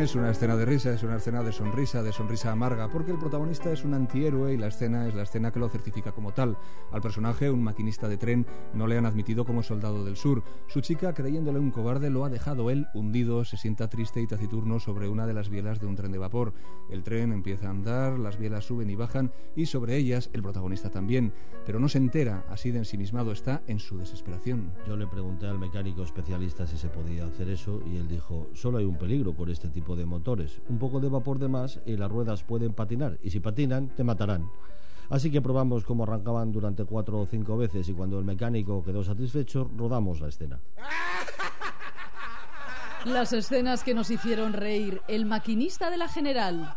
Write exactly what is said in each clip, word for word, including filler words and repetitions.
es una escena de risa, es una escena de sonrisa, de sonrisa amarga, porque el protagonista es un antihéroe y la escena es la escena que lo certifica como tal. Al personaje, un maquinista de tren, no le han admitido como soldado del sur. Su chica, creyéndole un cobarde, lo ha dejado él hundido, se sienta triste y taciturno sobre una de las bielas de un tren de vapor. El tren empieza a andar, las bielas suben y bajan, y sobre ellas el protagonista también, pero no se entera, así de ensimismado está en su desesperación. Yo le pregunté al mecánico especialista si se podía hacer eso y él dijo: solo hay un peligro por este tipo de motores, un poco de vapor de más y las ruedas pueden patinar, y si patinan te matarán. Así que probamos cómo arrancaban durante cuatro o cinco veces y cuando el mecánico quedó satisfecho, rodamos la escena. Las escenas que nos hicieron reír. El maquinista de la General.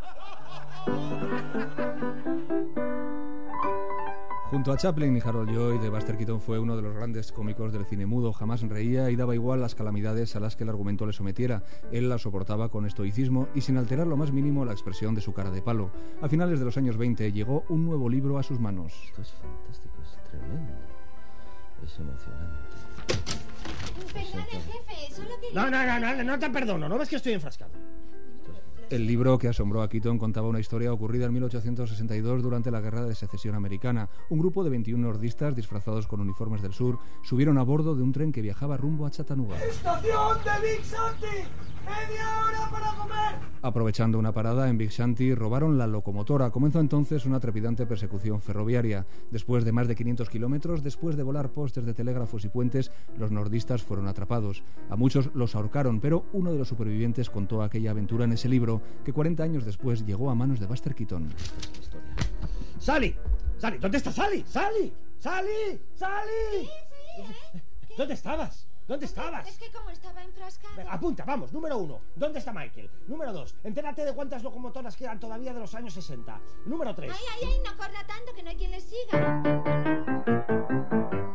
Junto a Chaplin y Harold Lloyd, Buster Keaton fue uno de los grandes cómicos del cine mudo. Jamás reía y daba igual las calamidades a las que el argumento le sometiera. Él las soportaba con estoicismo y sin alterar lo más mínimo la expresión de su cara de palo. A finales de los años veinte llegó un nuevo libro a sus manos. Esto es fantástico, es tremendo. Es emocionante. Perdone, jefe, solo quería... No, no, no, no, no te perdono, ¿no ves que estoy enfrascado? El libro que asombró a Keaton contaba una historia ocurrida en mil ochocientos sesenta y dos durante la Guerra de Secesión Americana. Un grupo de veintiún nordistas disfrazados con uniformes del sur subieron a bordo de un tren que viajaba rumbo a Chattanooga. ¡Estación de Big Santi! ¡Media hora para comer! Aprovechando una parada en Big Santi, robaron la locomotora. Comenzó entonces una trepidante persecución ferroviaria. Después de más de quinientos kilómetros, después de volar postes de telégrafos y puentes, los nordistas fueron atrapados. A muchos los ahorcaron, pero uno de los supervivientes contó aquella aventura en ese libro que cuarenta años después llegó a manos de Buster Keaton. ¡Sally! ¡Sally! ¿Dónde está Sally? ¡Sally! ¡Sally! ¡Sally! Sí, sí, ¿eh? ¿Qué? ¿Dónde estabas? ¿Dónde estabas? Es que como estaba enfrascado... Venga, apunta, vamos. Número uno, ¿dónde está Michael? Número dos, entérate de cuántas locomotoras quedan todavía de los años sesenta. Número tres... Ay, ay, ay, no corra tanto que no hay quien le siga.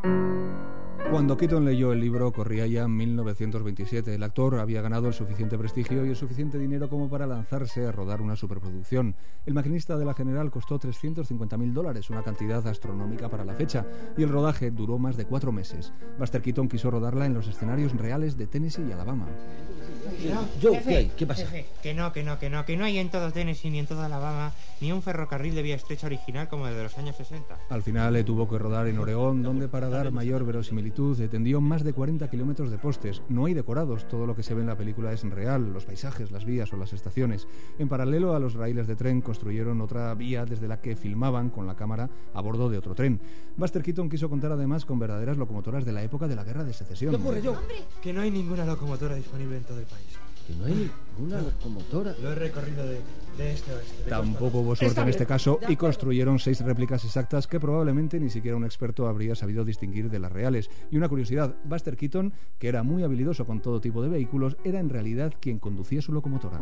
Cuando Keaton leyó el libro, corría ya mil novecientos veintisiete. El actor había ganado el suficiente prestigio y el suficiente dinero como para lanzarse a rodar una superproducción. El maquinista de la General costó trescientos cincuenta mil dólares, una cantidad astronómica para la fecha, y el rodaje duró más de cuatro meses. Buster Keaton quiso rodarla en los escenarios reales de Tennessee y Alabama. No, Joe, jefe, ¿qué hay? ¿Qué pasa? Jefe, que no, que no, que no, que no hay en todo Tennessee ni en toda Alabama ni un ferrocarril de vía estrecha original como el de los años sesenta. Al final le tuvo que rodar en Oregón, donde para dar mayor verosimilitud tendió más de cuarenta kilómetros de postes. No hay decorados, todo lo que se ve en la película es real, los paisajes, las vías o las estaciones. En paralelo a los raíles de tren construyeron otra vía desde la que filmaban con la cámara a bordo de otro tren. Buster Keaton quiso contar además con verdaderas locomotoras de la época de la Guerra de Secesión. ¿Qué ocurre, Joe? Que no hay ninguna locomotora disponible en todo el país. Que no hay ninguna locomotora. Lo he recorrido de, de este a oeste. Tampoco hubo suerte en este caso y construyeron seis réplicas exactas que probablemente ni siquiera un experto habría sabido distinguir de las reales. Y una curiosidad, Buster Keaton, que era muy habilidoso con todo tipo de vehículos, era en realidad quien conducía su locomotora.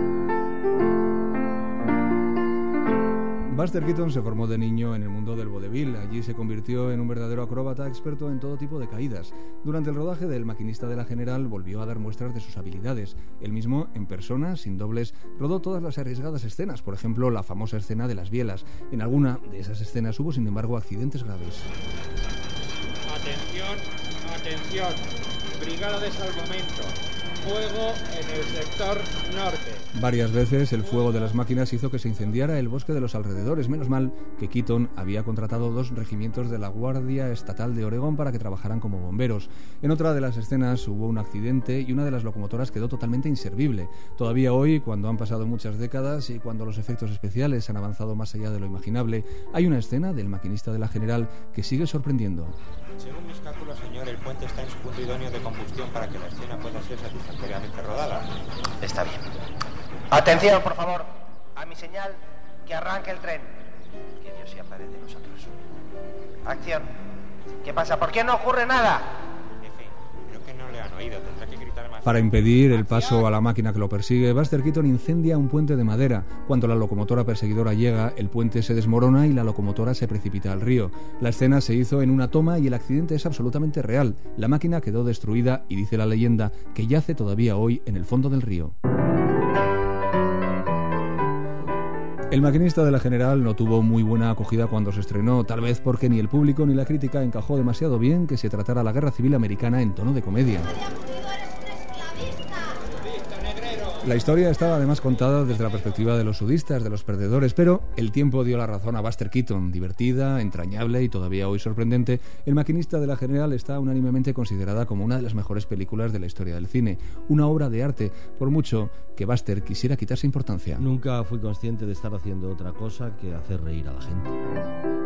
Buster Keaton se formó de niño en el mundo del vodevil. Allí se convirtió en un verdadero acróbata experto en todo tipo de caídas. Durante el rodaje del Maquinista de la General volvió a dar muestras de sus habilidades. Él mismo, en persona, sin dobles, rodó todas las arriesgadas escenas, por ejemplo, la famosa escena de las bielas. En alguna de esas escenas hubo, sin embargo, accidentes graves. Atención, atención, brigada de salvamento. Fuego en el sector norte. Varias veces el fuego de las máquinas hizo que se incendiara el bosque de los alrededores. Menos mal que Keaton había contratado dos regimientos de la Guardia Estatal de Oregón para que trabajaran como bomberos. En otra de las escenas hubo un accidente y una de las locomotoras quedó totalmente inservible. Todavía hoy, cuando han pasado muchas décadas y cuando los efectos especiales han avanzado más allá de lo imaginable, hay una escena del Maquinista de la General que sigue sorprendiendo. Según mis cálculos, señor, el puente está en su punto idóneo de combustión para que la escena pueda ser satisfactoriamente rodada. Está bien. Atención, por favor. A mi señal, que arranque el tren. Que Dios se apiade de nosotros. Acción. ¿Qué pasa? ¿Por qué no ocurre nada? Jefe, creo que no le han oído. Tendrá que gritar más. Para impedir el paso a la máquina que lo persigue, Buster Keaton incendia un puente de madera. Cuando la locomotora perseguidora llega, el puente se desmorona y la locomotora se precipita al río. La escena se hizo en una toma y el accidente es absolutamente real. La máquina quedó destruida y dice la leyenda que yace todavía hoy en el fondo del río. El Maquinista de la General no tuvo muy buena acogida cuando se estrenó, tal vez porque ni el público ni la crítica encajó demasiado bien que se tratara la Guerra Civil Americana en tono de comedia. ¡Eres un esclavista! ¡Listo, negrero! La historia estaba además contada desde la perspectiva de los sudistas, de los perdedores, pero el tiempo dio la razón a Buster Keaton. Divertida, entrañable y todavía hoy sorprendente, El maquinista de la General está unánimemente considerada como una de las mejores películas de la historia del cine, una obra de arte, por mucho que Buster quisiera quitarse importancia. Nunca fui consciente de estar haciendo otra cosa que hacer reír a la gente.